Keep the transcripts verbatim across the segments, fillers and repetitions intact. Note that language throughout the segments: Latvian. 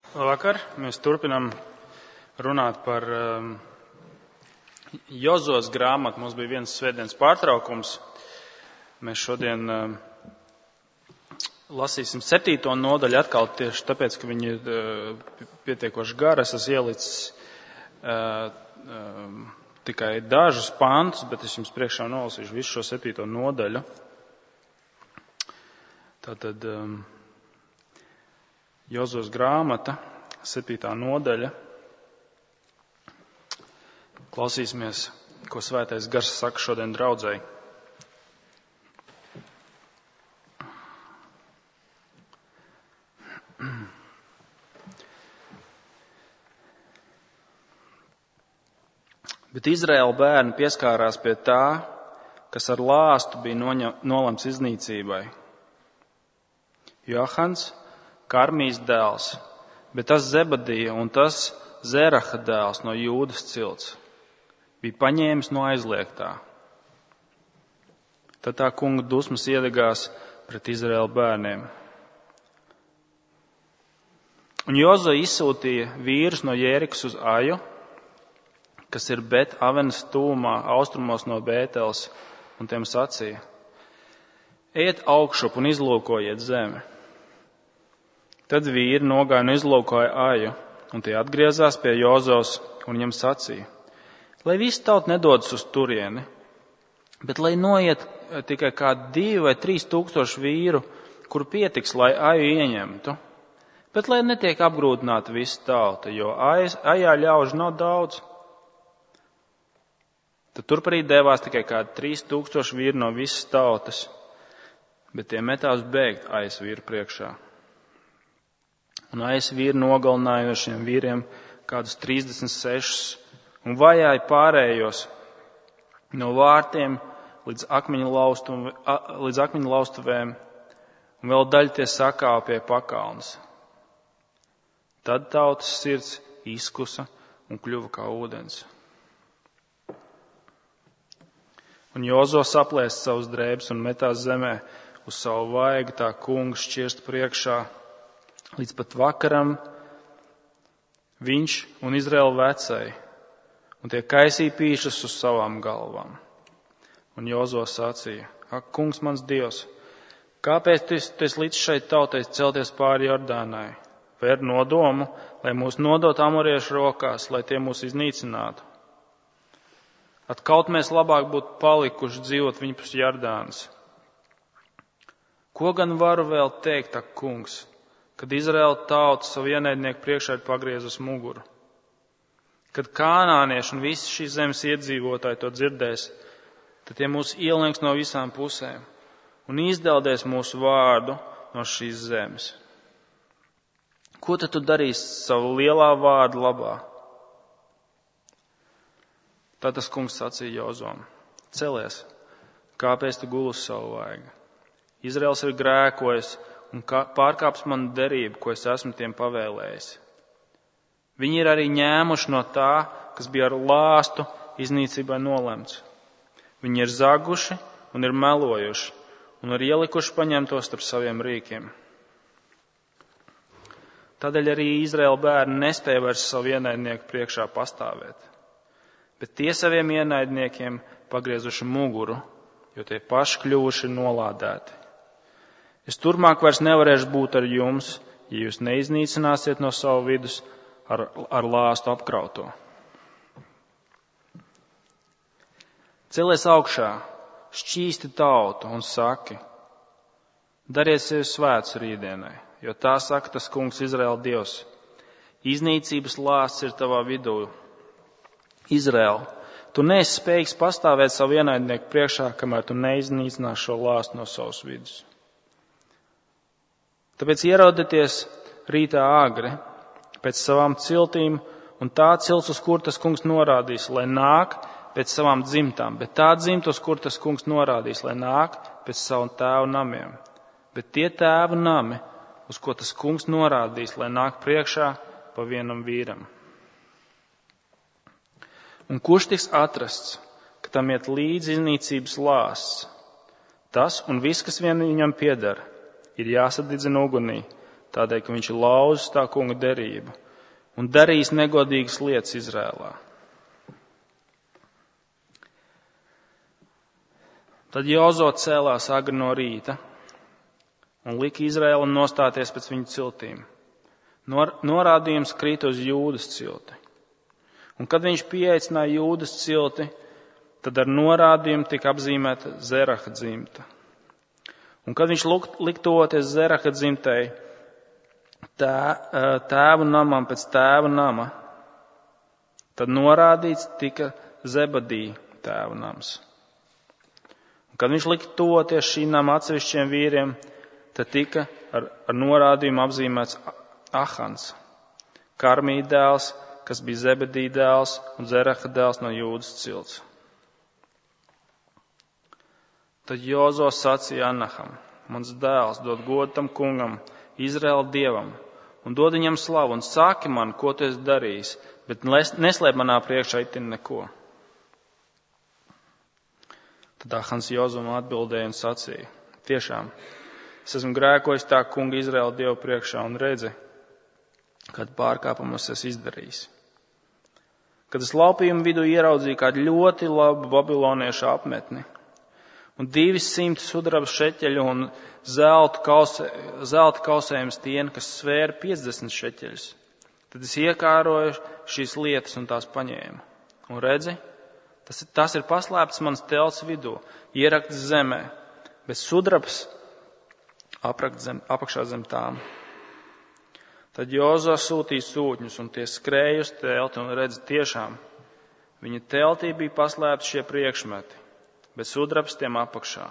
Labvakar, mēs turpinām runāt par um, Jozos grāmatu. Mums bija viens svētdienas pārtraukums. Mēs šodien um, lasīsim septīto nodaļu atkal tieši tāpēc, ka viņi ir uh, pietiekoši gara. Es esmu ielicis uh, um, tikai dažus pantus, bet es jums priekšā nolasīšu visu šo septīto nodaļu. Tātad um, Jozos grāmata, septītā nodaļa. Klausīsimies, ko Svētais Gars saka šodien draudzei. Bet Izraēla bērni pieskārās pie tā, kas ar lāstu bija noņem, nolemts iznīcībai. Johans, Karmijas dēls, bet tas Zebadija un tas Zeraha dēls no Jūdas cilts bija paņēmis no aizliegtā. Tad tā kunga dusmas iedegās pret Izraēla bērniem. Un Jozo izsūtīja vīrus no Jērikas uz Aju, kas ir Bet Avenas tūmā, austrumos no Bēteles, un tiem sacīja: Ejiet augšup un izlūkojiet zemi. Tad vīri nogāja un izlūkoja Aju, un tie atgriezās pie Jozos un viņam sacīja: Lai visi tauta nedodas uz turieni, bet lai noiet tikai kādi divi vai trīs tūkstoši vīru, kur pietiks, lai Aju ieņemtu, bet lai netiek apgrūtināta visa tauta, jo Ajā ļaužu nav daudz. Tad turp arī devās tikai kādi trīs tūkstoši vīri no visas tautas, bet tie metās bēgt Ajas vīru priekšā. Un Ajas vīri nogalināja no šiem vīriem kādus trīsdesmit sešus un vajāja pārējos no vārtiem līdz akmeņu laustuv, līdz akmeņu laustuvēm, un vēl daļa tie sakāva pie pakalnes. Tad tautas sirds izkusa un kļuva kā ūdens. Un Jozo saplēst savus drēbes un metās zemē uz savu vaigu tā kunga šķirst priekšā. Līdz pat vakaram viņš un Izraēla vecai, un tie kaisīja pīšas uz savām galvām. Un Jozo sacīja: Ak, kungs mans Dievs, kāpēc tu esi līdz šai tautai celties pāri Jordānai? Vai ar nodomu, lai mūs nodot amoriešu rokās, lai tie mūs iznīcinātu? At kaut mēs labāk būtu palikuši dzīvot viņpus Jordānas. Ko gan varu vēl teikt, ak, kungs, kad Izraēla tauta savu ienaidnieku priekšā ir pagriezus muguru? Kad kānānieši un visi šīs zemes iedzīvotāji to dzirdēs, tad tie mūs ielenks no visām pusēm un izdeldēs mūsu vārdu no šīs zemes. Ko tad tu darīsi savu lielā vārdu labā? Tad tas kungs sacīja Jozom: Celies, kāpēc tu guli uz savu vaigu? Izraels ir grēkojis un pārkāps manu derību, ko es esmu tiem pavēlējis. Viņi ir arī ņēmuši no tā, kas bija ar lāstu iznīcībai nolemts. Viņi ir zaguši un ir melojuši un ir ielikuši paņemtos starp saviem rīkiem. Tādēļ arī Izraēla bērni nespēja vairs savu ienaidnieku priekšā pastāvēt, bet tie saviem ienaidniekiem pagriezuši muguru, jo tie paši kļuvuši nolādēti. Es turmāk vairs nevarēšu būt ar jums, ja jūs neiznīcināsiet no savu vidus ar, ar lāstu apkrauto. Celies augšā, šķīsti tautu un saki: Dariet sevi svētus rītdienai, jo tā saka tas kungs Izraēla Dievs: Iznīcības lāsts ir tavā vidū. Izraēl, tu neesi spējīgs pastāvēt savu ienaidnieku priekšā, kamēr tu neiznīcinās šo lāstu no savas vidus. Tāpēc ierodieties rītā agri pēc savām ciltīm, un tā cilts, uz kur tas kungs norādīs, lai nāk pēc savām dzimtām, bet tā dzimta, uz kur tas kungs norādīs, lai nāk pēc savu tēvu namiem. Bet tie tēvu nami, uz ko tas kungs norādīs, lai nāk priekšā pa vienam vīram. Un kurš tiks atrasts, ka tam iet līdzi iznīcības lāsts, tas un viss, kas vien viņam pieder, ir jāsadedzina ugunī, tādēļ, ka viņš ir lauzis tā kunga derību un darījis negodīgas lietas Izrēlā. Tad Jozo cēlās agri no rīta un lika Izrēlam nostāties pēc viņu ciltīm. Nor, norādījums krīt uz Jūdas cilti. Un kad viņš pieaicināja Jūdas cilti, tad ar norādījumu tika apzīmēta Zeraha dzimta. Un kad viņš lika tuvoties Zeraha dzimtei, tā, tēvu namam pēc tēva nama, tad norādīts tika Zebadī tēva nams. Un kad viņš lika tuvoties šī nama atsevišķiem vīriem, tad tika ar, ar norādījumu apzīmēts Ahans, Karmī dēls, kas bija Zebedī dēls un Zeraha dēls no Jūdas cilts. Tad Jozo sacīja Anaham: mans dēls, dod godu tam kungam, Izraēla dievam, un dod viņam slavu, un sāki man, ko tu esi darījis, bet neslēp manā priekšā itin neko. Tad Ahans Jozum atbildēja un sacīja: tiešām, es esmu grēkojis tā kunga Izraēla dievu priekšā, un redzi, kad pārkāpumus es izdarījis. Kad es laupījumu vidū ieraudzīju kādu ļoti labu babiloniešu apmetni un divis simti sudraba šeķeļu un zelta, kause, zelta kausējuma stieni, kas svēra piecdesmit šeķeļus, tad es iekāroju šīs lietas un tās paņēmu. Un redzi, tas, tas ir paslēpts mans telts vidū, ierakts zemē, bet sudrabs aprakt zem, apakšā zem tām. Tad Jozo sūtīja sūtņus, un tie skrēja uz telti, un redz, tiešām viņa teltī bija paslēpti šie priekšmeti, bet sudrabs tiem apakšā.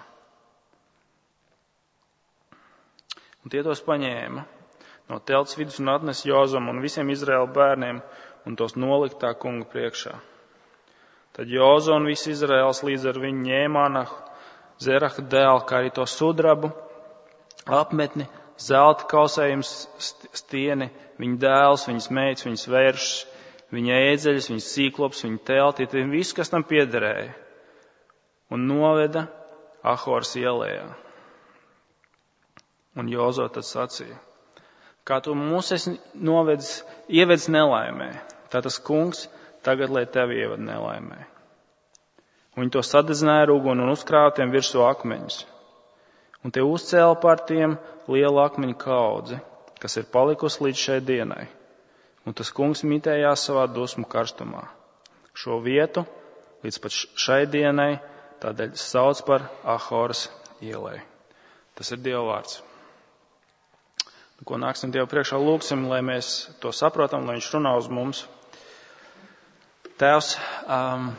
Un tie tos paņēma no telts vidus un atnes Jozam un visiem Izraēla bērniem, un tos nolika tā kunga priekšā. Tad Jozo un visi Izraēls līdz ar viņu ņēma Anahu, Zeraha dēlu, kā arī to sudrabu, apmetni, zelta kausējums stieni, viņa dēls, viņas meitas, viņas vēršas, viņa ēdzeļus, viņas sīklops, viņa telti, viss, kas tam piederēja, un noveda Ahoras ielējā. Un Jozo tad sacīja: kā tu mūs esi novedis, ievedis nelaimē, tā tas kungs tagad, lai tevi ieved nelaimē. Un viņi to sadedzināja ar uguni un uzkrāva tiem virsū akmeņus. Un tie uzcēla par tiem lielu akmeņu kaudzi, kas ir palikusi līdz šai dienai. Un tas kungs mitējās savā dusmu karstumā. Šo vietu līdz pat šai dienai tādēļ sauc par Ahoras ielai. Tas ir Dieva vārds. Un, ko nāksim Dievu priekšā, lūgsim, lai mēs to saprotam, lai viņš runā uz mums. Tēvs, um,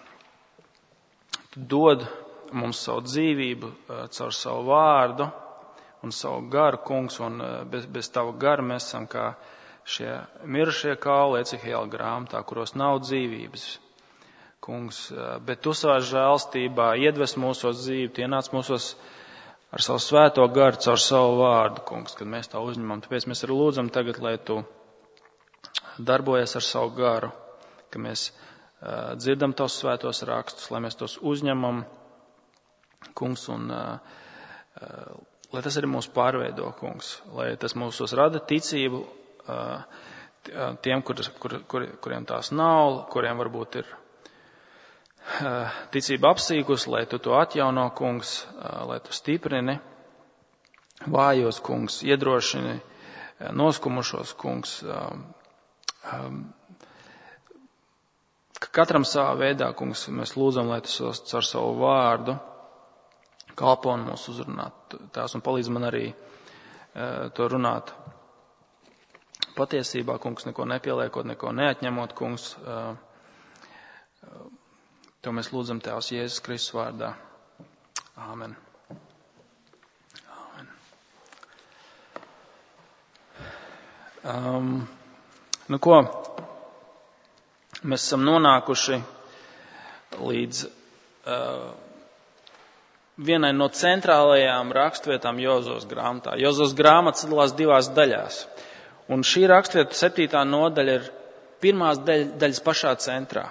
tu dod mums savu dzīvību caur savu vārdu un savu garu, kungs, un bez, bez tavu garu mēs esam kā šie mirušie kauli Ecehēla grāmatā, kuros nav dzīvības, kungs, bet tu savā žēlstībā iedves mūsos dzīvi, tu ienāc mūsos ar savu svēto garu caur savu vārdu, kungs, kad mēs tā uzņemam. Tāpēc mēs arī lūdzam tagad, lai tu darbojies ar savu garu, ka mēs uh, dzirdam tavus svētos rakstus, lai mēs tos uzņemam, kungs, un uh, uh, lai tas arī mūs pārveido, kungs, lai tas mūsos rada ticību uh, tiem, kur, kur, kur, kuriem tās nav, kuriem varbūt ir uh, ticība apsīkus, lai tu to atjauno, kungs, uh, lai tu stiprini vājos, kungs, iedrošini uh, noskumušos, kungs, uh, um, katram savā veidā, kungs, mēs lūdzam, lai tu caur savu vārdu kalpo un mūs uzrunāt. Tās un palīdz man arī uh, to runāt patiesībā, kungs, neko nepieliekot, neko neatņemot, kungs. Uh, uh, to mēs lūdzam Tēvs Jēzus Kristus vārdā. Āmen. Āmen. Um, nu ko, mēs esam nonākuši līdz uh, vienai no centrālajām rakstvietām Jozos grāmatā. Jozos grāmata sadalās divās daļās. Un šī rakstvieta septītā nodaļa ir pirmās daļ, daļas pašā centrā.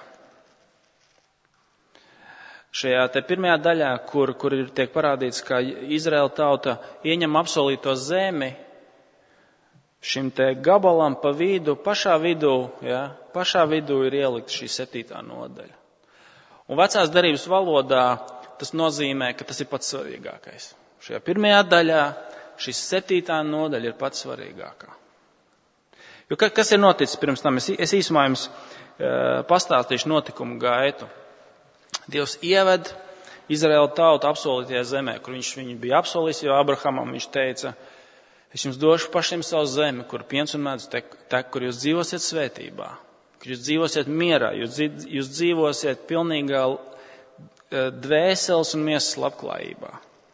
Šajā te pirmajā daļā, kur, kur ir tiek parādīts, ka Izraēla tauta ieņem apsolīto zemi, šim te gabalam pa vidu, pašā vidū, ja, pašā vidū ir ielikt šī septītā nodaļa. Un vecās derības valodā tas nozīmē, ka tas ir pats svarīgākais. Šajā pirmajā daļā šis septītā nodaļa ir pats svarīgākā. Jo kas ir noticis pirms tam? Es, es īsumā jums uh, pastāstīšu notikumu gaitu. Dievs ieved Izraēla tautu apsolītajā zemē, kur viņš viņu bija apsolījis, jo Abrahamam viņš teica, es jums došu pašiem savu zemi, kur piens un medus tek, tek, kur jūs dzīvosiet svētībā, kur jūs dzīvosiet mierā, jūs, jūs dzīvosiet pilnīgā dvēseles un miesas labklājībā.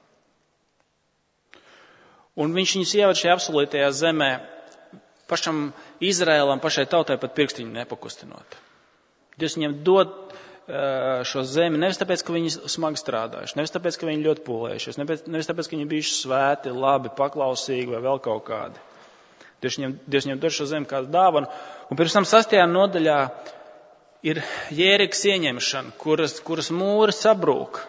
Un viņš viņus ieved šajā apsolītajā zemē, pašam Izraēlam, pašai tautai pat pirkstiņu nepakustinot. Dievs viņiem dod šo zemi nevis tāpēc, ka viņi smagi strādājuši, nevis tāpēc, ka viņi ļoti pūlējušies, nevis tāpēc, ka viņi bijuši svēti, labi, paklausīgi vai vēl kaut kādi. Dievs viņiem, Dievs viņiem dod šo zemi kādu dāvanu. Un pirms tam sastajā nodaļā ir Jērikas ieņemšana, kuras, kuras mūri sabrūk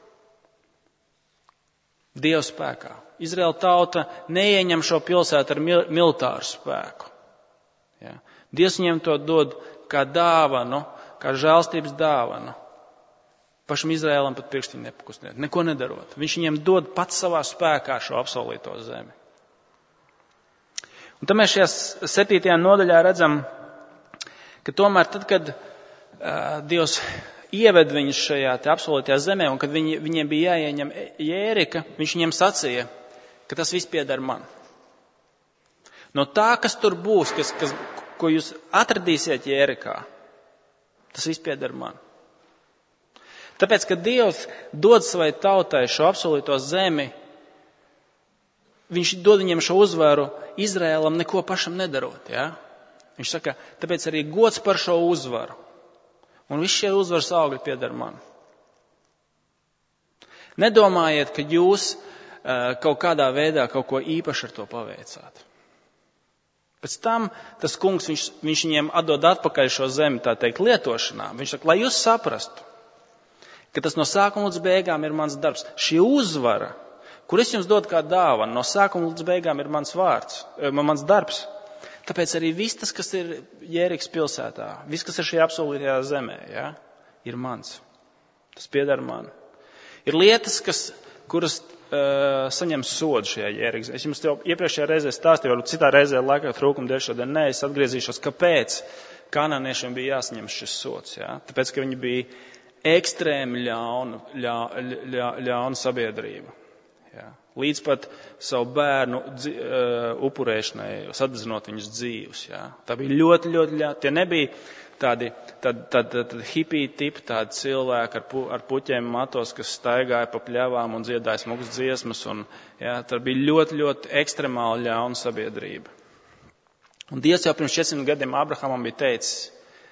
Dieva spēkā. Izraēla tauta neieņem šo pilsētu ar mil, militāru spēku. Ja. Dievs viņiem to dod kā dāvanu, kā žēlstības dāvanu. Pašam Izraēlam pat pirkstiņu nepakustināt, neko nedarot. Viņš viņiem dod pats savā spēkā šo apsolīto zemi. Un tad mēs šajā septītajā nodaļā redzam, ka tomēr tad, kad uh, Dievs ieved viņus šajā te apsolītajā zemē, un kad viņi, viņiem bija jāieņem Jērika, viņš viņiem sacīja, ka tas viss pieder man. No tā, kas tur būs, kas, kas, ko jūs atradīsiet Jērikā, tas viss pieder man. Tāpēc, ka Dievs dod savai tautai šo apsolīto zemi, viņš dod viņiem šo uzvaru Izraēlam neko pašam nedarot. Ja? Viņš saka, tāpēc arī gods par šo uzvaru. Un visi šie uzvaras augļi pieder man. Nedomājiet, ka jūs uh, kaut kādā veidā kaut ko īpaši ar to paveicāt. Pēc tam tas kungs, viņš, viņš viņiem atdod atpakaļ šo zemi, tā teikt, lietošanā. Viņš saka, lai jūs saprastu, ka tas no sākuma līdz beigām ir mans darbs. Šī uzvara, kur es jums dodu kā dāvanu, no sākuma līdz beigām ir mans vārds, mans darbs. Tāpēc arī viss tas, kas ir Jērikas pilsētā, viss, kas ir šajā apsolītajā zemē, ja, ir mans. Tas pieder man. Ir lietas, kas, kuras uh, saņem sodu šajā Jērikas. Es jums jau iepriekšējā reizē stāstīju, varbūt citā reizē laikā trūkuma dēļ šodien nē, es atgriezīšos, kāpēc kanāniešiem bija jāsaņem šis sods. Ja? Tāpēc, ka viņi bija ekstrēmi ļauna, ļa, ļa, ļauna sabiedrība. Ja? Līdz pat savu bērnu dzi, uh, upurēšanai, sadedzinot viņus dzīvus. Ja? Tā bija ļoti, ļoti ļauna. Tie nebija tādi, tādi, tādi, tādi hipiji tipi, tādi cilvēki ar, pu, ar puķiem matos, kas staigāja pa pļavām un dziedāja smukas dziesmas. Un, ja? Tā bija ļoti, ļoti ekstremāli ļauna sabiedrība. Un Dievs jau pirms četrsimt gadiem Abrahamam bija teicis,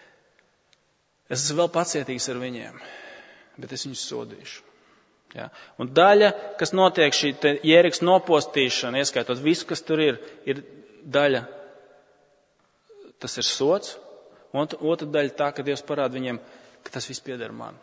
es esmu vēl pacietīgs ar viņiem, bet es viņus sodīšu. Ja? Un daļa, kas notiek šī Jērikas nopostīšana, ieskaitot visu, kas tur ir, ir daļa, tas ir sods, un otra daļa tā, ka Dievs parāda viņiem, ka tas viss pieder man.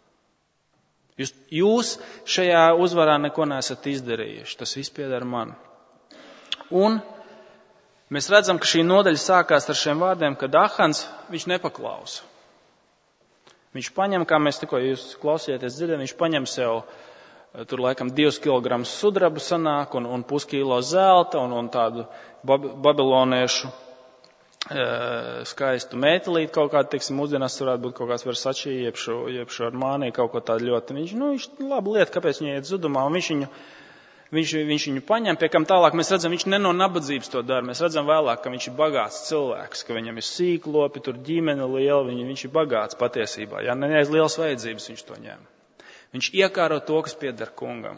Jūs, jūs šajā uzvarā neko neesat izdarījuši, tas viss pieder man. Un mēs redzam, ka šī nodaļa sākās ar šiem vārdiem, kad Ahans, viņš nepaklausa. Viņš paņem, kā mēs tikko jūs klausījāties dzirdēt, viņš paņem sev tur laikam divus kilogramus sudraba sanāk un, un puskīlo zelta un, un tādu babiloniešu e, skaistu mētelīti kaut kādu, teiksim, mūsdienās varētu būt kaut kāds Versace, jeb šo, jeb šo Armani, kaut ko tādu ļoti. Viņš, nu, viņš labi lieta, kāpēc viņa iet zudumā, un viņš viņu, viņš, viņš viņu paņem, pie kam tālāk mēs redzam, viņš ne no nabadzības to dara, mēs redzam vēlāk, ka viņš ir bagāts cilvēks, ka viņam ir sīklopi, tur ģimene liela, viņš, viņš ir bagāts patiesībā, ja ne aiz lielas vajadzības viņš to ņem. Viņš iekāro to, kas pieder kungam.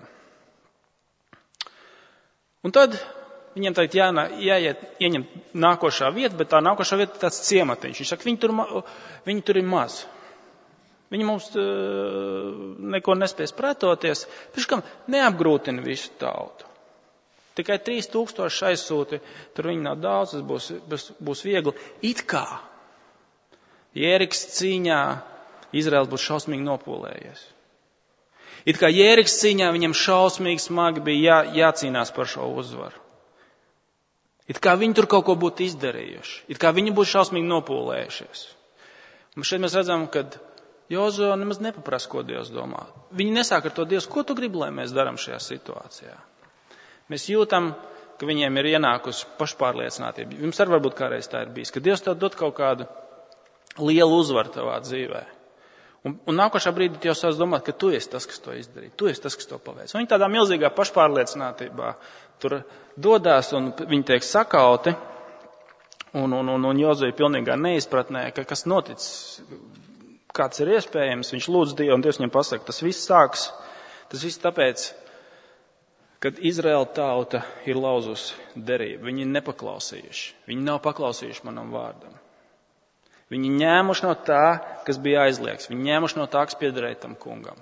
Un tad viņam tagad jā, jāiet, ieņem nākošā vieta, bet tā nākošā vieta ir tāds ciematiņš. Viņš saka, viņi tur, viņi tur ir maz. Viņi mums uh, neko nespēs pretoties. Pirmkārt, neapgrūtina visu tautu. Tikai trīs tūkstoši aizsūti, tur viņi nav daudz, tas būs, būs, būs viegli. It kā Jērikas cīņā Izraels būs šausmīgi nopūlējies. It kā Jērikas cīņā viņam šausmīgi smagi bija jā, jācīnās par šo uzvaru. It kā viņi tur kaut ko būtu izdarījuši. It kā viņi būtu šausmīgi nopūlējušies. Un šeit mēs redzam, ka Jozo nemaz nepaprasa, ko Dievs domā. Viņi nesāk ar to Dievs, ko tu gribi, lai mēs darām šajā situācijā. Mēs jūtam, ka viņiem ir ienākusi pašpārliecinātība. Jums arī varbūt kādreiz tā ir bijis, ka Dievs tev dod kaut kādu lielu uzvaru tavā dzīvē. Un, un nākošā brīdī tu jau sāc domāt, ka tu esi tas, kas to izdarīja. Tu esi tas, kas to paveic. Un viņi tādā milzīgā pašpārliecinātībā tur dodās un viņi tiek sakauti. Un, un, un, un Jozo ir pilnīgā neizpratnē, ka kas noticis, kāds ir iespējams. Viņš lūdz Dievu un Dievs viņam pasaka, tas viss sāks. Tas viss tāpēc, kad Izraēla tauta ir lauzusi derību. Viņi ir nepaklausījuši. Viņi nav paklausījuši manam vārdam. Viņi ņēmuši no tā, kas bija aizliegts. Viņi ņēmuši no tā, kas piederēja tam kungam.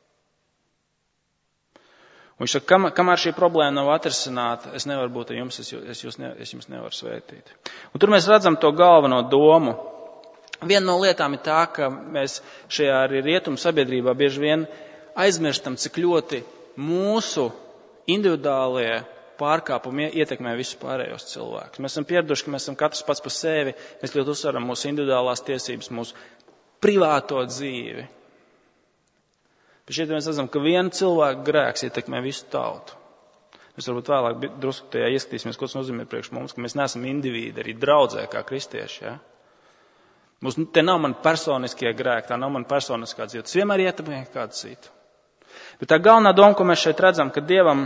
Un viņš saka, kam, kamēr šī problēma nav atrisināta, es nevaru būt ar jums, es, es, jūs ne, es jums nevaru svētīt. Un tur mēs redzam to galveno domu. Viena no lietām ir tā, ka mēs šajā arī rietumu sabiedrībā bieži vien aizmirstam, cik ļoti mūsu individuālie pārkāpumi ietekmē visus pārējos cilvēkus. Mēs esam pieraduši, ka mēs esam katrs pats par sevi, mēs ļoti uzsveram mūsu individuālās tiesības, mūsu privāto dzīvi. Bet šeit mēs redzam, ka viena cilvēka grēks ietekmē visu tautu. Mēs varbūt vēlāk drusku tajā ieskatīsimies, ko tas nozīmē priekš mums, ka mēs neesam indivīdi, arī draudzē kā kristieši. Ja? Mums te nav man personiskie grēki, tā nav man personiskā dzīve. Tas vienmēr ietekmē kādu citu. Bet tā galvenā doma, ko mēs šeit redzam, ka Dievam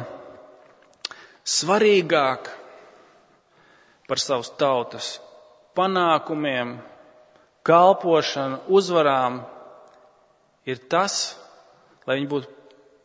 svarīgāk par savas tautas panākumiem, kalpošanu, uzvarām ir tas, lai viņi būtu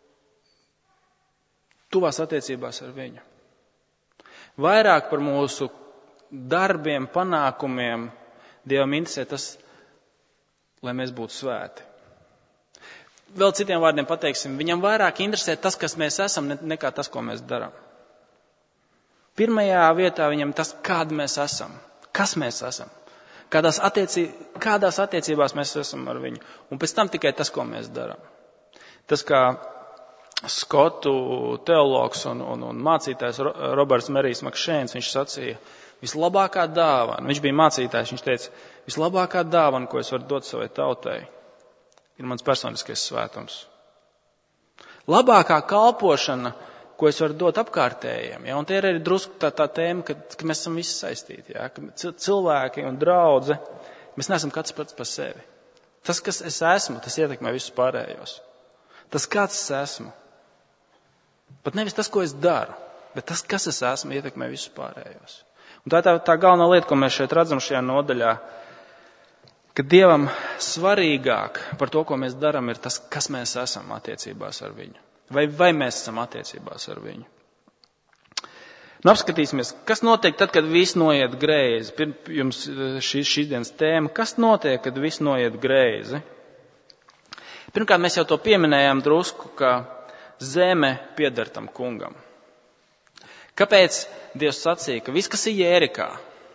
tuvās attiecībās ar viņu. Vairāk par mūsu darbiem, panākumiem Dievam interesē tas, lai mēs būtu svēti. Vēl citiem vārdiem pateiksim, viņam vairāk interesē tas, kas mēs esam, nekā tas, ko mēs darām. Pirmajā vietā viņam tas, kādi mēs esam, kas mēs esam, kādās, attiecī, kādās attiecībās mēs esam ar viņu. Un pēc tam tikai tas, ko mēs darām. Tas, kā skotu teologs un, un, un mācītājs Roberts Merijs Makšēns, viņš sacīja, vislabākā dāvana, viņš bija mācītājs, viņš teica, vislabākā dāvana, ko es varu dot savai tautai, ir mans personiskais svētums. Labākā kalpošana, ko es varu dot apkārtējiem. Ja? Un te ir arī drusku tā, tā tēma, ka, ka mēs esam visi saistīti. Ja? Ka cilvēki un draudze, mēs neesam kāds pats par sevi. Tas, kas es esmu, tas ietekmē visus pārējos. Tas, kāds es esmu. Pat nevis tas, ko es daru, bet tas, kas es esmu, ietekmē visus pārējos. Un tā ir tā, tā galvenā lieta, ko mēs šeit redzam šajā nodaļā, ka Dievam svarīgāk par to, ko mēs darām, ir tas, kas mēs esam attiecībās ar viņu. Vai, vai mēs esam attiecībās ar viņu. Nu, apskatīsimies, kas notiek tad, kad viss noiet greizi. Pirms jums šī, šīs dienas tēma, kas notiek, kad viss noiet greizi? Pirmkārt, mēs jau to pieminējām drusku, ka zeme pieder tam kungam. Kāpēc Dievs sacīja, ka viss, kas ir Jērikā,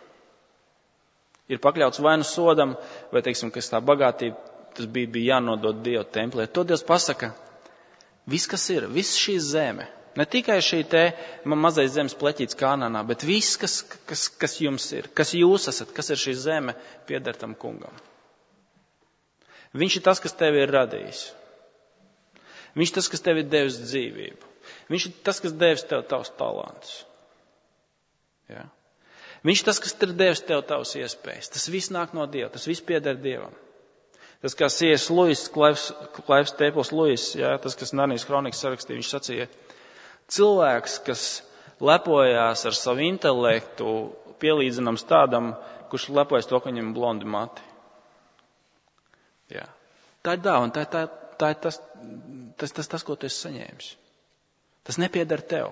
ir pakļauts vai nu sodam, vai, teiksim, kas tā bagātība, tas bija, bija jānodod Dievu templī. To Dievs pasaka, viss, kas ir, viss šī zeme, ne tikai šī te mazais zemes pleķīts Kānānā, bet viss, kas, kas, kas jums ir, kas jūs esat, kas ir šī zeme, pieder tam kungam. Viņš ir tas, kas tevi ir radījis. Viņš ir tas, kas tevi ir devis dzīvību. Viņš ir tas, kas devis tev tavs talants. Ja? Viņš ir tas, kas ir devis tev tavs iespējas. Tas viss nāk no Dieva, tas viss pieder Dievam. Tas, kā C S. Lewis, Klaivs Stēpls Lewis, ja, tas, kas Narnijas kronikas sarakstīja, viņš sacīja, cilvēks, kas lepojās ar savu intelektu, pielīdzinams tādam, kurš lepojas to, ka viņam blondi mati. Ja. Tā ir dāvana, tā, tā, tā ir tas, tas, tas, tas, ko tu esi saņēmis. Tas nepieder tev.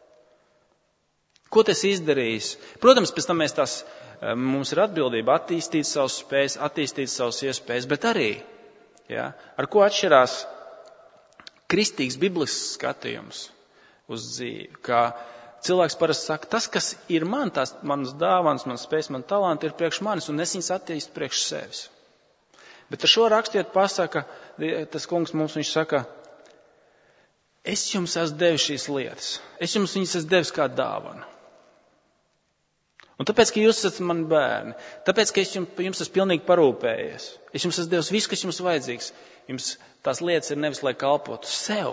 Ko tas izdarījis? Protams, pēc tam mēs tās, mums ir atbildība attīstīt savus spējas, attīstīt savus iespējas, bet arī, ja, ar ko atšķirās kristīgs biblisks skatījums uz dzīvi, kā cilvēks parasti saka, tas, kas ir man, tās manas dāvanas, manas spējas, man talanti ir priekš manis, un es viņas attīstu priekš sevis. Bet ar šo rakstiet pasaka, tas kungs mums, viņš saka, es jums esmu devis šīs lietas, es jums viņas esmu devis kā dāvanu. Un tāpēc, ka jūs esat mani bērni, tāpēc, ka es jums, jums esmu pilnīgi parūpējies, es jums esmu devis visu, kas jums vajadzīgs, jums tās lietas ir nevis, lai kalpotu sev,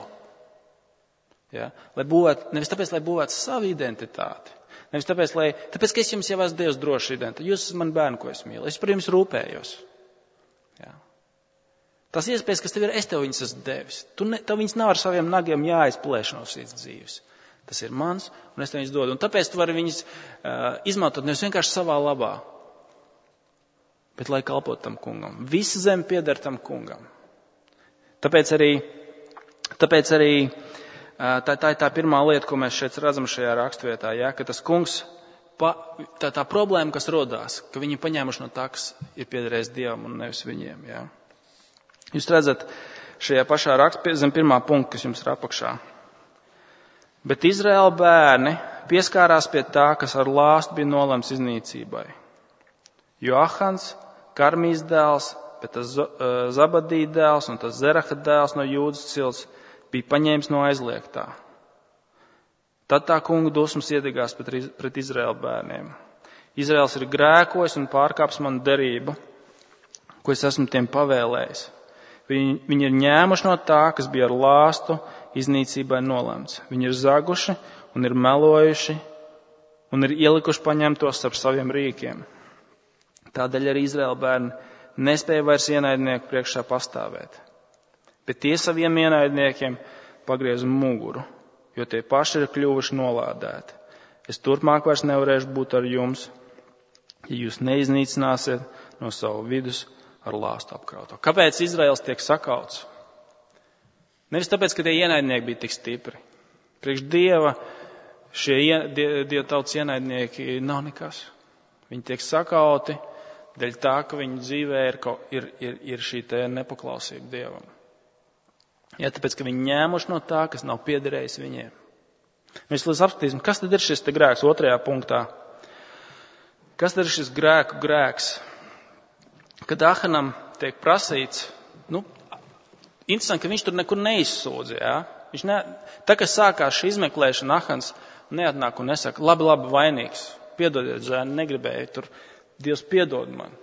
ja? lai būvētu, nevis tāpēc, lai būvētu savu identitāti, nevis tāpēc, lai, tāpēc, ka es jums jau esmu devis drošu identitāti, jūs esat mani bērni, ko es mīlu, es par jums rūpējos. Ja? Tās iespējas, kas tev ir, es tev viņas esmu devis, tu ne, tev viņas nav ar saviem nagiem jāizplēš no šīs dzīves. Tas ir mans, un es tev viņas dodu. Un tāpēc tu vari viņas uh, izmantot nevis vienkārši savā labā, bet lai kalpot tam kungam. Visa zeme pieder tam kungam. Tāpēc arī, tāpēc arī uh, tā, tā ir tā pirmā lieta, ko mēs šeit redzam šajā rakstvietā, ja, ka tas kungs, pa, tā, tā problēma, kas rodās, ka viņi paņēmuši no tā, kas ir piederējis Dievam un nevis viņiem. Ja. Jūs redzat šajā pašā rakstvietā, zem pirmā punkta, kas jums ir apakšā. Bet Izraēla bērni pieskārās pie tā, kas ar lāstu bija nolemts iznīcībai. Jo Ahans, Karmīs dēls, bet tas Zabadī dēls un tas Zeraha dēls no Jūdas cilts bija paņēmis no aizliegtā. Tad tā kunga dusmas iedegās pret, pret Izraēla bērniem. Izraēls ir grēkojis un pārkāps manu derību, ko es esmu tiem pavēlējis. Viņi, viņi ir ņēmuši no tā, kas bija ar lāstu iznīcībai nolemts. Viņi ir zaguši un ir melojuši un ir ielikuši paņemtos starp saviem rīkiem. Tādēļ arī Izraēla bērni nespēja vairs ienaidnieku priekšā pastāvēt. Bet tie saviem ienaidniekiem pagriez muguru, jo tie paši ir kļuvuši nolādēti. Es turpmāk vairs nevarēšu būt ar jums, ja jūs neiznīcināsiet no savu vidus ar lāstu apkrauto. Kāpēc Izraels tiek sakauts? Nevis tāpēc, ka tie ienaidnieki bija tik stipri. Priekš Dieva šie die, Dieva tautas ienaidnieki nav nekas. Viņi tiek sakauti dēļ tā, ka viņu dzīvē ir, ir, ir, ir šī te nepaklausība Dievam. Ja, tāpēc, ka viņi ņēmuši no tā, kas nav piederējis viņiem. Mēs līdz apskatīsim, kas tad ir šis te grēks otrajā punktā. Kas tad ir šis grēku grēks? Kad Ahanam tiek prasīts, nu, interesanti, ka viņš tur nekur neizsūdz, jā. Viņš ne, tā, kad sākās šī izmeklēšana, Ahans neatnāk un nesaka, labi, labi, vainīgs, piedodiet, zēni, negribēju, tur Dievs piedod man.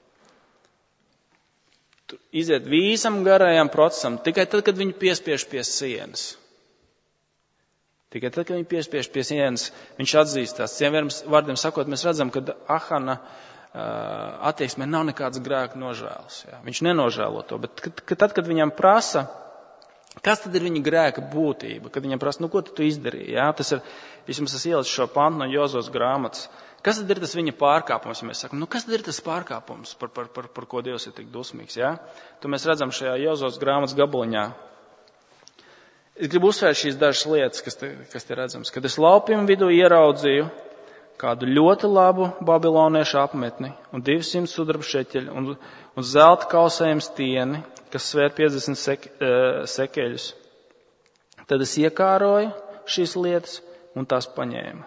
Tur iziet visam garajam procesam, tikai tad, kad viņu piespiež pie sienas. Tikai tad, kad viņu piespiež pie sienas, viņš atzīstās. Ciem vārdiem sakot, mēs redzam, ka Ahana attieksmē nav nekāds grēka nožēls. Jā. Viņš nenožēlo to, bet kad, kad, tad, kad viņam prasa, kas tad ir viņa grēka būtība, kad viņam prasa, nu, ko tu izdarīji? Jā? Tas ir, es jums esmu ielicis šo pantu no Jozos grāmatas. Kas tad ir tas viņa pārkāpums? Ja mēs sakam, nu, kas tad ir tas pārkāpums, par, par, par, par ko Dievs ir tik dusmīgs? Jā? To mēs redzam šajā Jozos grāmatas gabaliņā. Es gribu uzsvērt šīs dažas lietas, kas te, kas te redzams. Kad es laupījumu vidū ieraudzīju kādu ļoti labu babiloniešu apmetni un divsimt sudraba šeķeļu un, un zelta kausējumu stieni, kas svēr piecdesmit sek, uh, sekeļus. Tad es iekāroju šīs lietas un tās paņēmu.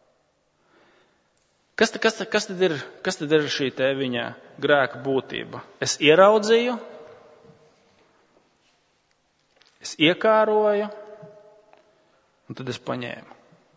Kas, kas, kas, tad ir, kas tad ir šī te viņa grēka būtība? Es ieraudzīju, es iekāroju un tad es paņēmu.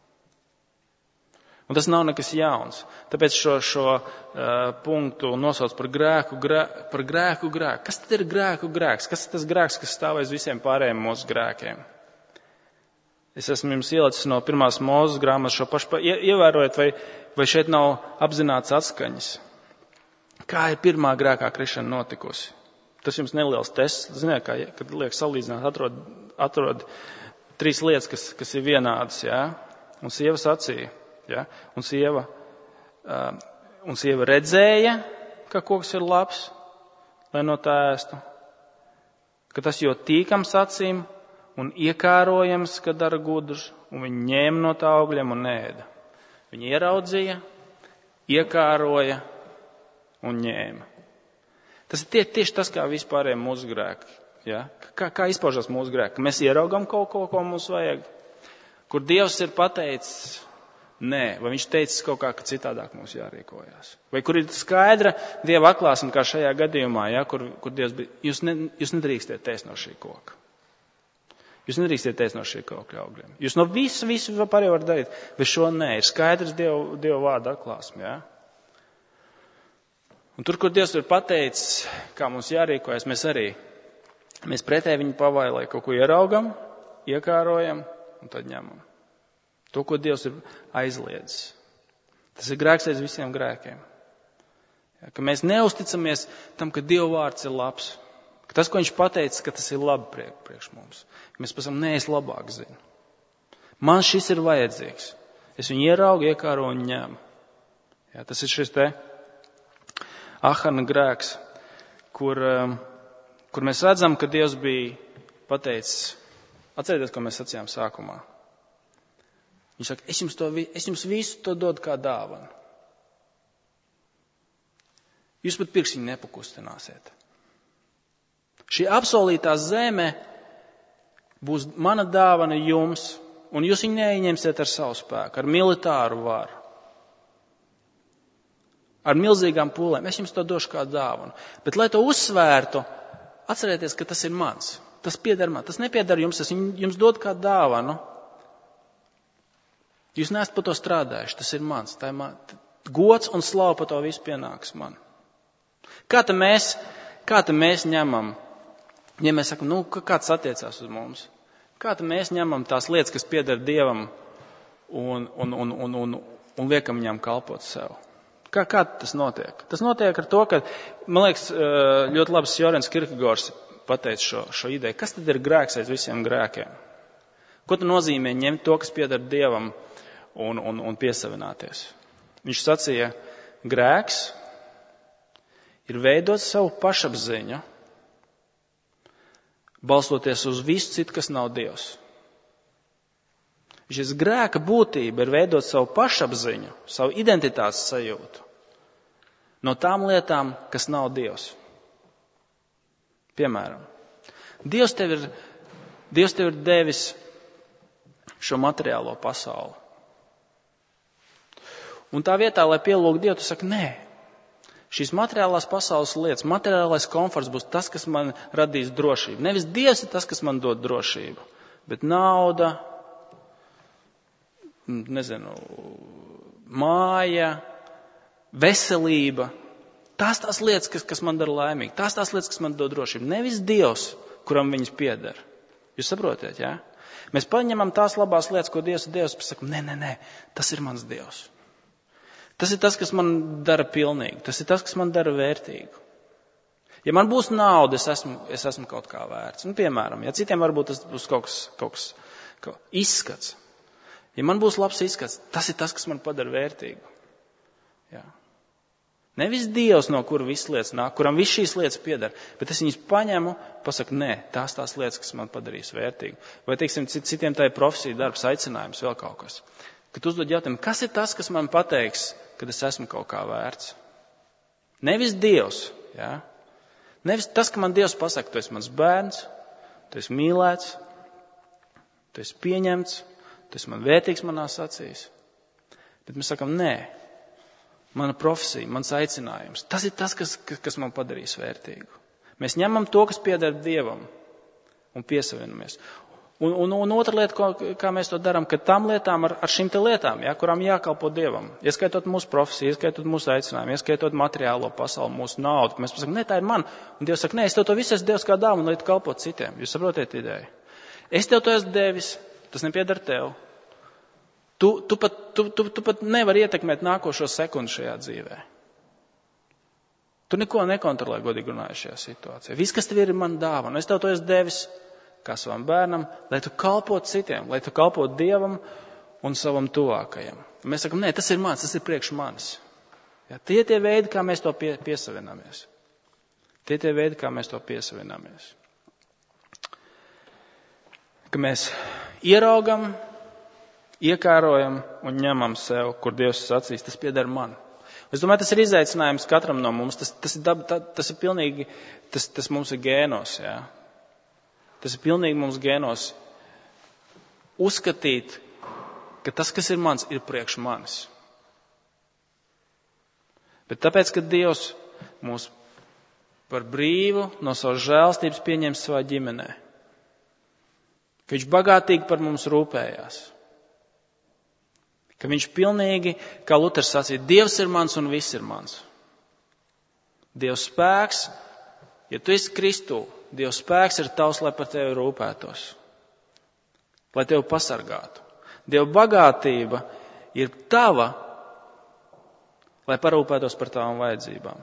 Un tas nav nekas jauns. Tāpēc šo, šo uh, punktu nosauc par grēku, grē, par grēku grēku. Kas tad ir grēku grēks? Kas ir tas grēks, kas stāv aiz visiem pārējiem mūsu grēkiem? Es esmu jums ielicis no pirmās Mūzes grāmatas šo pašu, ievērojot, vai, vai šeit nav apzināts atskaņas. Kā ir pirmā grēkā krišana notikusi? Tas jums neliels tests. Ziniet, kā, kad liek salīdzināt, atrod, atrod trīs lietas, kas, kas ir vienādas, jā? Un sieva sacīja. Ja? Un, sieva, uh, un sieva redzēja, ka koks ir labs, lai no tā ēstu, ka tas jau tīkams acīm un iekārojams, ka dara gudrs, un viņi ņēma no tā augļiem un ēda. Viņi ieraudzīja, iekāroja un ņēma. Tas ir tie, tieši tas, kā vispārējiem mūsu grēki. Ja? Kā, kā izpaužas mūsu grēki? Mēs ieraugam kaut ko, ko mums vajag, kur Dievs ir pateicis, nē, vai viņš teicis kaut kā, ka citādāk mums jārīkojās. Vai kur ir skaidra Dieva atklāsme, kā šajā gadījumā, ja, kur, kur Dievs bija, jūs, ne, jūs nedrīkstiet ēst no šī koka. Jūs nedrīkstiet ēst no šī koka augļiem. Jūs no visu, visu pārējo varat darīt, bet šo nē, ir skaidrs Dievu, Dievu vārdu atklāsme, jā. Un tur, kur Dievs ir pateicis, kā mums jārīkojas, mēs arī, mēs pretēji viņu pavailai kaut ko ieraugam, iekārojam un tad ņemam. To, ko Dievs ir aizliedzis. Tas ir grēks aiz visiem grēkiem. Ja, ka mēs neusticamies tam, ka Dieva vārds ir labs. Ka tas, ko viņš pateicis, ka tas ir labi priek, priekš mums. Mēs pasam, nē, es labāk zinu. Man šis ir vajadzīgs. Es viņu ieraugu, iekāroju un ņemu. Ja, tas ir šis te Ahana grēks, kur, kur mēs redzam, ka Dievs bija pateicis, atcerieties, ko mēs sacījām sākumā. Viņš saka, es jums, to, es jums visu to dodu kā dāvanu. Jūs pat pirkstiņu nepakustināsiet. Šī apsolītā zeme būs mana dāvana jums, un jūs viņu neieņemsiet ar savu spēku, ar militāru varu, ar milzīgām pūlēm. Es jums to došu kā dāvanu. Bet, lai to uzsvērtu, atcerieties, ka tas ir mans. Tas pieder man. Tas nepieder jums, es jums dodu kā dāvanu. Jūs neesat par to strādājuši, tas ir mans. Tā ir man. Gods un slava par to visu pienāks man. Kā te mēs, kā te mēs ņemam, ja mēs sakam, nu, kāds attiecās uz mums? Kā te mēs ņemam tās lietas, kas pieder Dievam un, un, un, un, un, un liekam viņām kalpot sev? Kā, kā tas notiek? Tas notiek ar to, ka, man liekas, ļoti labs Jorens Kierkegaards pateica šo, šo ideju. Kas tad ir grēks aiz visiem grēkiem? Ko tad nozīmē ņemt to, kas pieder Dievam un, un, un piesavināties? Viņš sacīja, grēks ir veidot savu pašapziņu, balstoties uz visu citu, kas nav Dievs. Šis grēka būtība ir veidot savu pašapziņu, savu identitātes sajūtu no tām lietām, kas nav Dievs. Piemēram, Dievs tev ir, Dievs tev ir devis šo materiālo pasauli. Un tā vietā, lai pielūgtu Dievu, tu saki, nē, šīs materiālās pasaules lietas, materiālais komforts būs tas, kas man radīs drošību. Nevis Dievs ir tas, kas man dod drošību, bet nauda, nezinu, māja, veselība. Tās tās lietas, kas, kas man dara laimīgi. Tās tās lietas, kas man dod drošību. Nevis Dievs, kuram viņas pieder. Jūs saprotiet, jā? Mēs paņemam tās labās lietas, ko Dievs ir Dievs, un sakam, nē, nē, nē, tas ir mans Dievs. Tas ir tas, kas man dara pilnīgu. Tas ir tas, kas man dara vērtīgu. Ja man būs nauda, es esmu, es esmu kaut kā vērts. Nu, piemēram, ja citiem varbūt tas būs kaut kas, kaut kas kaut izskats. Ja man būs labs izskats, tas ir tas, kas man padara vērtīgu. Jā. Nevis Dievs, no kura visas lietas nāk, kuram viss šīs lietas pieder, bet es viņus paņemu, pasaku, nē, tās tās lietas, kas man padarīs vērtīgu. Vai, teiksim, citiem tā ir profesija, darbs, aicinājums, vēl kaut kas. Kad uzdod jautājumu, kas ir tas, kas man pateiks, kad es esmu kaut kā vērts? Nevis Dievs, jā. Nevis tas, ka man Dievs pasaka, tu esi mans bērns, tu esi mīlēts, tu esi pieņemts, tu esi man vērtīgs manās acīs. Bet mēs sakam, nē, mana profesija, mans aicinājums, tas ir tas, kas, kas man padarīs vērtīgu. Mēs ņemam to, kas pieder Dievam un piesavinamies. Un, un, un otra lieta, ko, kā mēs to darām, ka tām lietām, ar, ar šīm te lietām, ja, kurām jākalpo Dievam, ieskaitot mūsu profesiju, ieskaitot mūsu aicinājumu, ieskaitot materiālo pasauli, mūsu naudu, mēs pasakām, ne, tā ir man. Un Dievs saka, nē, es tev to visu esmu devis kā dāvanu, lai tu kalpot citiem. Jūs saprotiet ideju? Es tev to esmu devis, tas nepieder tev. Tu, tu, pat, tu, tu, tu pat nevari ietekmēt nākošo sekundi šajā dzīvē. Tu neko nekontrolē, godīgi runājot šajā situācijā. Viss, kas tev ir, ir man dāvana. Es tev to esmu devis kā savam bērnam, lai tu kalpot citiem, lai tu kalpot Dievam un savam tuvākajam. Un mēs sakam, nē, tas ir mans, tas ir priekš manis. Ja, tie tie veidi, kā mēs to pie, piesavināmies. Tie tie veidi, kā mēs to piesavināmies. Ka mēs ieraugam, iekārojam un ņemam sev, kur Dievs sacīs, tas pieder man. Es domāju, tas ir izaicinājums katram no mums. Tas, tas, ir, dab, tas ir pilnīgi, tas, tas mums ir gēnos, jā. Tas ir pilnīgi mums gēnos uzskatīt, ka tas, kas ir mans, ir priekš manis. Bet tāpēc, ka Dievs mūs par brīvu no savas žēlstības pieņems savā ģimenē. ka viņš bagātīgi par mums rūpējās. Ka viņš pilnīgi, kā Luters sacīja, Dievs ir mans un viss ir mans. Dievs spēks, ja tu esi Kristū, Dievs spēks ir tavs, lai par tevi rūpētos, lai tevi pasargātu. Dieva bagātība ir tava, lai parūpētos par tavām vajadzībām.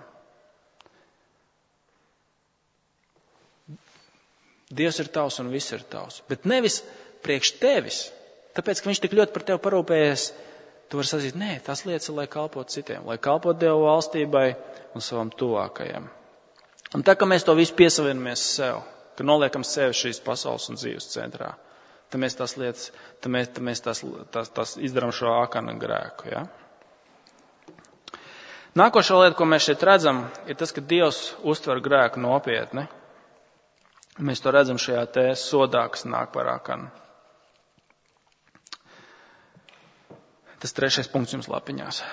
Dievs ir tavs un viss ir tavs, bet nevis priekš tevis, tāpēc, ka viņš tik ļoti par tevi parūpējies, tu vari sacīt, nē, tās lietas ir, lai kalpot citiem, lai kalpot Dieva valstībai un savam tuvākajam. Un tā, ka mēs to visu piesavinamies sev, ka noliekam sevi šīs pasaules un dzīves centrā, tad mēs tās lietas, tad mēs, tad mēs tās, tās, tās izdarām šo ākana grēku. Ja? Nākošā lieta, ko mēs šeit redzam, ir tas, ka Dievs uztver grēku nopietni. Mēs to redzam šajā te sodā, kas nāk par ākanu. Tas trešais punkts jums lapiņās.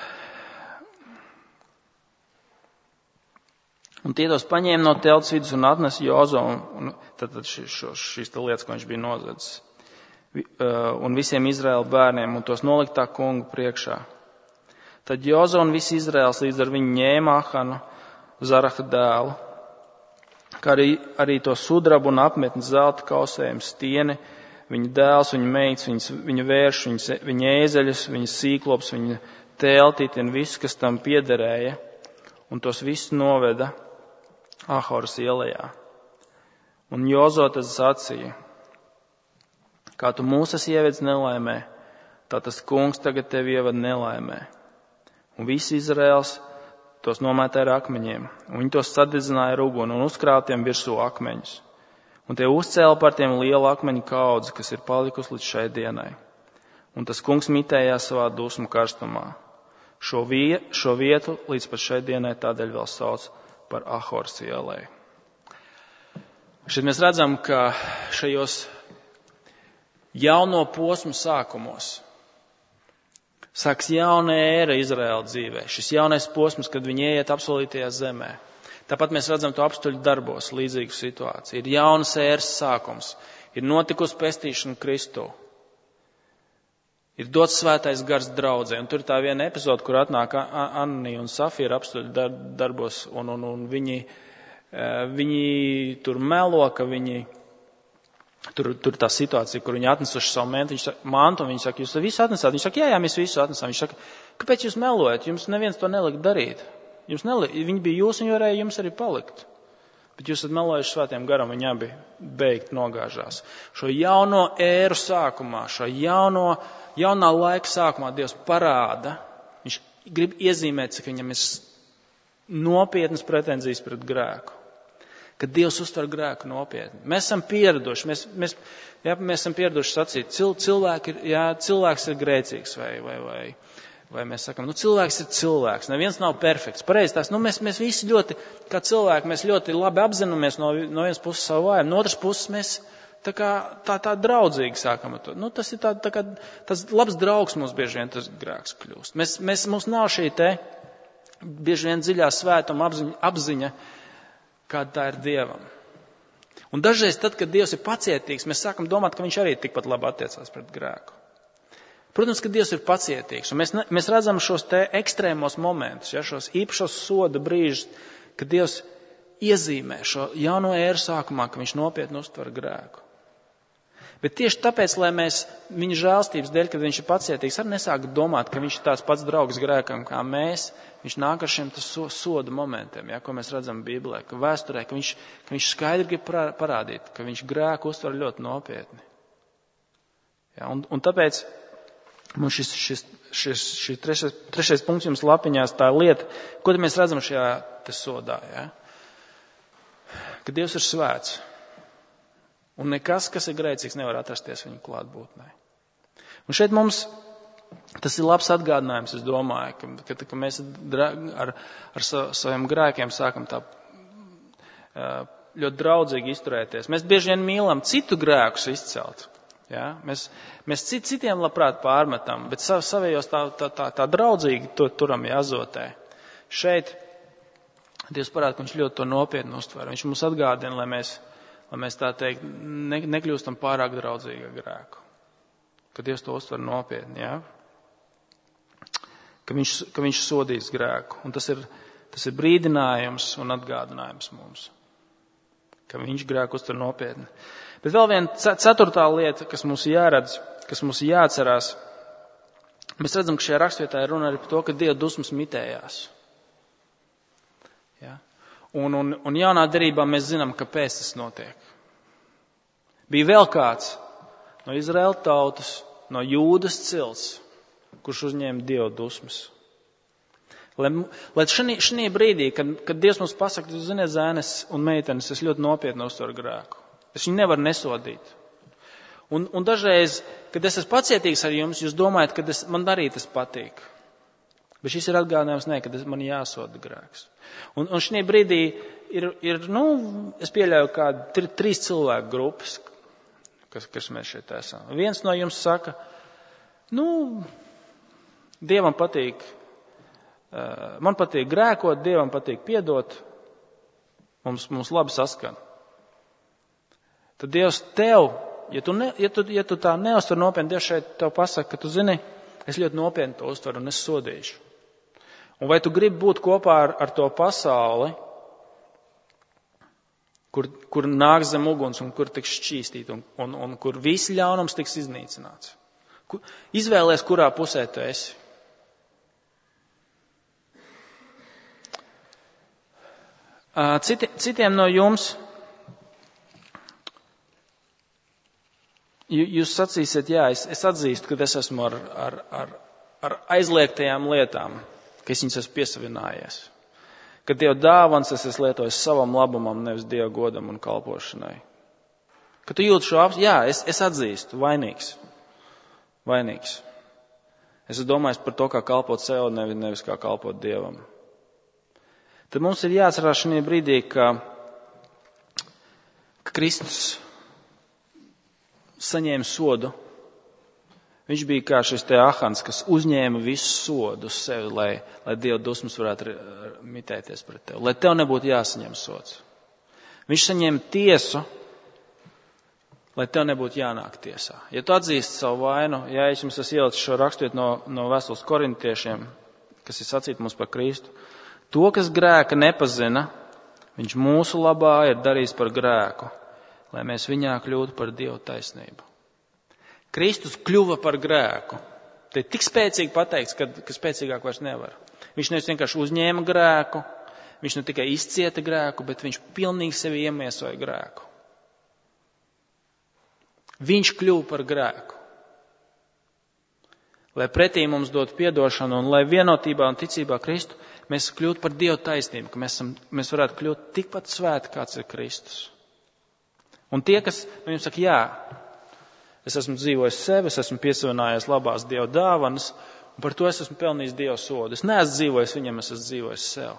Un tie tos paņēma no telts vidus un atnesa Jozo, un, un tad, tad šis, šīs lietas, ko viņš bija nozadzis, un visiem Izraēla bērniem, un tos noliktā kunga priekšā. Tad Jozo un visi Izraēls līdz ar viņu ņēma Ahanu, Zaraha dēlu, kā arī, arī to sudrabu un apmetni zelta kausējumu stieni, viņa dēls, viņa meitas, viņas, viņa vērš, viņas, viņa ēzeļus, viņa sīklops, viņa teltīti un viss, kas tam piederēja, un tos visus noveda Ahoras ielajā. Un Jozo tad sacīja, kā tu mūs esi ievedis nelaimē, tā tas kungs tagad tevi ieved nelaimē. Un visi Izraēls tos nomētāja ar akmeņiem, un viņi tos sadedzināja ar uguni un uzkrātiem virsū akmeņus. Un tie uzcēla par tiem lielu akmeņu kaudzi, kas ir palikusi līdz šai dienai. Un tas kungs mitējās savā dusmu karstumā. Šo, vie, šo vietu līdz pat šai dienai tādēļ vēl sauc par Ahoras ielai. Šeit mēs redzam, ka šajos jauno posmu sākumos sāks jauna ēra Izraēla dzīvē. Šis jaunais posms, kad viņi ieiet apsolītajā zemē. Tāpat mēs redzam to apstuļu darbos, līdzīgu situāciju. Ir jaunas ēras sākums, ir notikusi pestīšana Kristū. Ir dots svētais gars draudzē, un tur ir tā viena epizode, kur atnāk Ananija un Safīra apstuļu darbos, un, un, un viņi, viņi tur melo, ka viņi, tur, tur tā situācija, kur viņi atnesuši savu mantu, viņš saka, mantu, un viņi saka, jūs visu atnesāt? Viņš saka, jā, jā, mēs visu atnesām. Viņš saka, kāpēc jūs melojat? Jums neviens to nelika darīt. Jums nelika, viņi bija jūs, un varēja jums arī palikt. Bet jūs esat melojuši svētiem garam, viņi abi beigt nogāžās. Šo jauno ēru sākumā, šo jauno, jaunā laika sākumā Dievs parāda, viņš grib iezīmēt, ka viņam ir nopietnas pretenzijas pret grēku. Kad Dievs uztver grēku nopietni. Mēs esam pieraduši, mēs, mēs, jā, mēs esam pieraduši sacīt, cil, cilvēki ir, jā, cilvēks ir grēcīgs vai, vai, vai, vai mēs sakam, nu cilvēks ir cilvēks, neviens nav perfekts. Pareizi tās, nu mēs, mēs visi ļoti, kā cilvēki, mēs ļoti labi apzināmies no, no vienas puses savu vājumu, no otras puses mēs tā kā tā, tā draudzīgi sākam ar to. Nu tas ir tā, tā kā, tas labs draugs mums bieži vien tas grēks kļūst. Mēs, mēs, mums nav šī te bieži vien dziļā svētuma apziņa, apziņa kāda tā ir Dievam. Un dažreiz tad, kad Dievs ir pacietīgs, mēs sākam domāt, ka viņš arī tikpat labi attiecās pret grēku. Protams, ka Dievs ir pacietīgs, un mēs, mēs redzam šos te ekstrēmos momentus, ja, šos īpašos soda brīžus, kad Dievs iezīmē šo jauno ēru sākumā, ka viņš nopietni uztver grēku. Bet tieši tāpēc, lai mēs viņa žēlstības dēļ, kad viņš ir pacietīgs, arī nesāk domāt, ka viņš ir tāds pats draugs grēkam kā mēs, viņš nāk ar šiem so, soda momentiem, ja, ko mēs redzam Bībelē, ka vēsturē, ka viņš, ka viņš skaidri grib parādīt, ka viņš grēku uztver ļoti nopietni. Ja, un, un tāpēc mums šis, šis, šis, šis trešais, trešais punkts jums lapiņās tā lieta, ko te mēs redzam šajā te sodā, ja? Ka Dievs ir svēts. Un nekas, kas ir grēcīgs, nevar atrasties viņa klātbūtnē. Un šeit mums tas ir labs atgādinājums, es domāju, ka, ka, ka mēs ar, ar saviem grēkiem sākam tā ļoti draudzīgi izturēties. Mēs bieži vien mīlam citu grēkus izcelt. Ja? Mēs, mēs cit, citiem labprāt pārmetam, bet sav, savējos tā, tā, tā, tā draudzīgi to turam jāzotē. Šeit Dievs parāda, ka viņš ļoti to nopietni uztver. Viņš mums atgādina, lai mēs lai mēs tā teikt ne, nekļūstam pārāk draudzīgi ar grēku. Ka Dievs to uztver nopietni, jā? Ka viņš, ka viņš sodīs grēku. Un tas ir, tas ir brīdinājums un atgādinājums mums. Ka viņš grēku uztver nopietni. Bet vēl viena ceturtā lieta, kas mums jāredz, kas mums jāatcerās. Mēs redzam, ka šajā rakstvietā ir runa arī par to, ka Dieva dusmas mitējās. Ja? Un, un, un jaunā derībā mēs zinām, kāpēc tas notiek. Bija vēl kāds no Izraēla tautas, no Jūdas cilts, kurš uzņēma Dieva dusmas. Lai, lai šī, šī brīdī, kad, kad Dievs mums pasaka, jūs ziniet, zēnes un meitenes, es ļoti nopietni uztveru grēku. Es viņu nevaru nesodīt. Un, un dažreiz, kad es esmu pacietīgs ar jums, jūs domājat, ka es, man arī tas patīk. Bet šis ir atgādinājums, ne, ka man jāsoda grēks. Un, un šī brīdī ir, ir, nu, es pieļauju kādi tri, trīs cilvēku grupas, kas, kas mēs šeit esam. Viens no jums saka, nu, Dievam patīk, man patīk grēkot, Dievam patīk piedot, mums, mums labi saskan. Tad Dievs tev, ja tu, ne, ja tu, ja tu tā neuztver nopietni, Dievs šeit tev pasaka, ka tu zini, es ļoti nopietni to uztveru un es sodīšu. Un vai tu gribi būt kopā ar, ar to pasauli, kur, kur nāk zem uguns un kur tiks šķīstīt un, un, un kur viss ļaunums tiks iznīcināts? Kur, izvēlies, kurā pusē tu esi. Citi, citiem no jums jūs sacīsiet, jā, es, es atzīstu, ka es esmu ar, ar, ar, ar aizliegtajām lietām, ka es viņas esmu piesavinājies. Ka Dieva dāvans es esmu lietojis savam labumam, nevis Dieva godam un kalpošanai. Ka tu jūti šo apziņu, jā, es, es atzīstu, vainīgs. Vainīgs. Es esmu domājis par to, kā kalpot sev, nevis, nevis kā kalpot Dievam. Tad mums ir jāatcerās šajā brīdī, ka, ka Kristus saņēma sodu. Viņš bija kā šis te Ahans, kas uzņēma visu sodu uz sevi, lai, lai Dieva dusmas varētu mitēties pret tevi. Lai tev nebūtu jāsaņem sods. Viņš saņēma tiesu, lai tev nebūtu jānāk tiesā. Ja tu atzīsti savu vainu, ja es jums esmu ielicis šo rakstviet no, no vēstules korintiešiem, kas ir sacīt mums par Kristu, to, kas grēka nepazina, viņš mūsu labā ir darījis par grēku, lai mēs viņā kļūtu par Dieva taisnību. Kristus kļuva par grēku. Te ir tik spēcīgi pateikts, ka, ka spēcīgāk vairs nevar. Viņš nevis vienkārši uzņēma grēku, viņš ne tikai izcieta grēku, bet viņš pilnīgi sevi iemiesoja grēku. Viņš kļuva par grēku. Lai pretī mums dot piedošanu un lai vienotībā un ticībā Kristu mēs kļūtu par Dieva taisnību, ka mēs, esam, mēs varētu kļūt tikpat svēti, kāds ir Kristus. Un tie, kas no jums saka, jā, es esmu dzīvojis sevi, es esmu piesavinājies labās Dieva dāvanas, un par to es esmu pelnījis Dieva sodu. Es neesmu dzīvojis viņam, es esmu dzīvojis sev.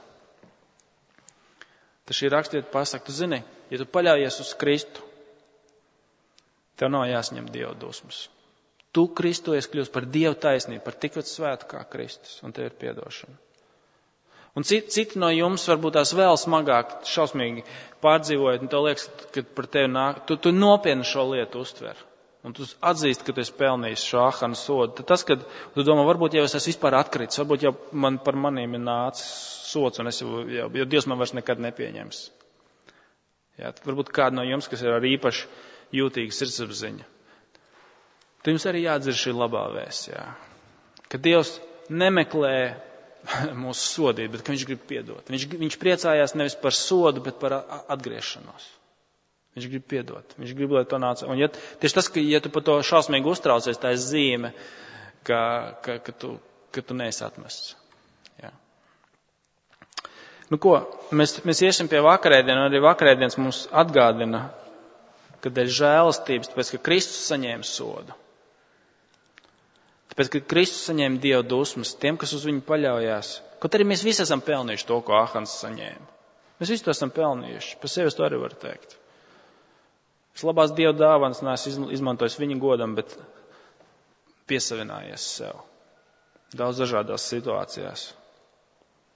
Tad šī rakstiet pasaka, tu zini, ja tu paļaujies uz Kristu, tev nav jāsaņem Dieva dusmas. Tu, Kristu, esi kļūst par Dieva taisnību, par tikpat svētu kā Kristus, un tev ir piedošana. Un citi, citi no jums varbūt tās vēl smagāk, šausmīgi pārdzīvojot, un tev liekas, ka par tevi nāk, tu, tu nopietni šo lietu uztver. Un tu atzīsti, ka tu esi pelnījis šo Ahana sodu. Tad tas, kad tu domā, varbūt jau es esmu vispār atkritis, varbūt jau man par manīm ir nācis sods, un es jau, jau, jau Dievs man vairs nekad nepieņems. Jā, tad varbūt kāda no jums, kas ir ar īpaši jūtīgu sirdsapziņu. Tad jums arī jāatdzer šī labā vēsts, jā. Ka Dievs nemeklē mūsu sodīt, bet ka viņš grib piedot. Viņš, viņš priecājās nevis par sodu, bet par atgriešanos. Viņš grib piedot. Viņš grib, lai to nāca. Un ja, tieši tas, ka ja tu par to šausmīgi uztraucies, tā ir zīme, ka, ka, ka, tu, ka tu neesi atmests. Jā. Nu ko, mēs, mēs iesim pie vakarēdienu, un arī vakarēdienas mums atgādina, ka dēļ žēlastības, tāpēc, ka Kristus saņēma sodu. Tāpēc, ka Kristus saņēma Dieva dusmas tiem, kas uz viņu paļaujās. Kaut arī mēs visi esam pelnījuši to, ko Ahans saņēma. Mēs visi to esam pelnījuši. Par sevi es to arī varu teikt. Es labās Dieva dāvanas neesmu izmantojis viņa godam, bet piesavinājies sev. Daudz dažādās situācijās.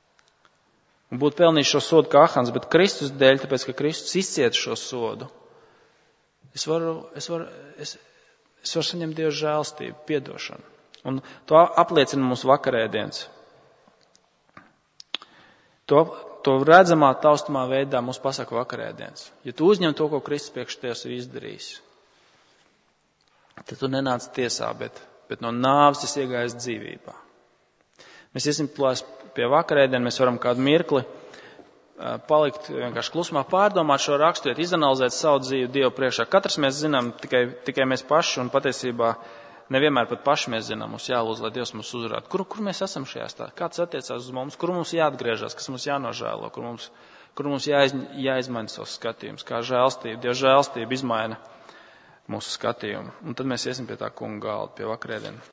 Un būtu pelnījis šo sodu kā Ahans, bet Kristus dēļ, tāpēc, ka Kristus izcieta šo sodu, Es varu, es varu, es, es varu saņemt Dieva žēlstību, piedošanu. Un to apliecina mums vakarēdienas. To, to redzamā, taustamā veidā mums pasaka vakarēdienas. Ja tu uzņem to, ko Kristus priekš tevis ir izdarījis, tad tu nenāc tiesā, bet, bet no nāves esi iegājis dzīvībā. Mēs iesim pie vakarēdien, mēs varam kādu mirkli palikt vienkārši klusumā, pārdomāt šo raksturiet, izanalizēt savu dzīvi Dievu priekšā. Katrs mēs zinām, tikai, tikai mēs paši, un patiesībā nevienmēr pat paši mēs zinām, mums jālūdz, lai Dievs mums uzrāda. Kur, kur mēs esam šajā stāstā? Kāds attiecās uz mums? Kur mums jāatgriežas? Kas mums jānožēlo? Kur mums, kur mums jāiz, jāizmaina savs skatījums? Kā žēlstība, Dieva žēlstība izmaina mūsu skatījumu. Un tad mēs iesim pie tā kunga galda, pie vakarēdiena.